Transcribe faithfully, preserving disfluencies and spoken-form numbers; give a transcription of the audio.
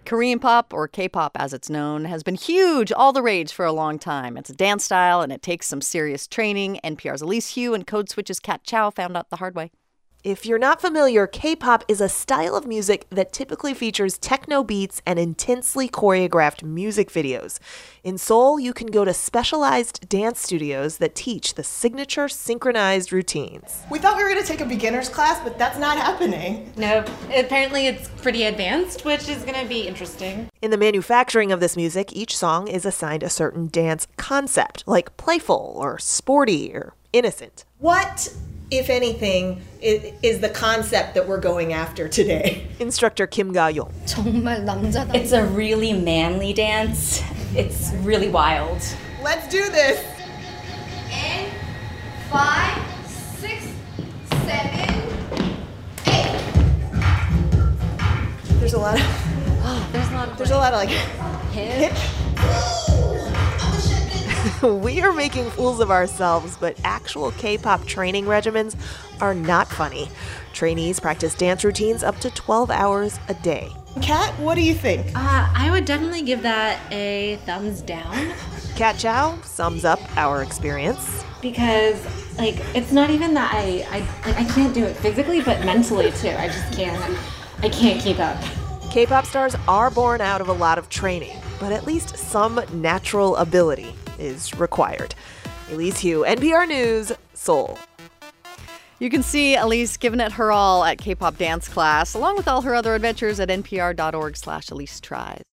Korean pop, or K-pop as it's known, has been huge, all the rage for a long time. It's a dance style and it takes some serious training. N P R's Elise Hu and Code Switch's Kat Chow found out the hard way. If you're not familiar, K-pop is a style of music that typically features techno beats and intensely choreographed music videos. In Seoul, you can go to specialized dance studios that teach the signature synchronized routines. We thought we were going to take a beginner's class, but that's not happening. No, apparently it's pretty advanced, which is going to be interesting. In the manufacturing of this music, each song is assigned a certain dance concept, like playful or sporty or innocent. What, if anything, is the concept that we're going after today? Instructor Kim Ga-yong. 정말 남자다. It's a really manly dance. It's really wild. Let's do this. And five, six, seven, eight. There's a lot of Oh, there's a lot of there's a lot of like hip. We are making fools of ourselves, but actual K-pop training regimens are not funny. Trainees practice dance routines up to twelve hours a day. Kat, what do you think? Uh, I would definitely give that a thumbs down. Kat Chow sums up our experience. Because, like, it's not even that I, I, like, I can't do it physically, but mentally, too. I just can't, I can't keep up. K-pop stars are born out of a lot of training, but at least some natural ability is required. Elise Hu, N P R News, Seoul. You can see Elise giving it her all at K-pop dance class, along with all her other adventures at npr.org slash Elise Tries.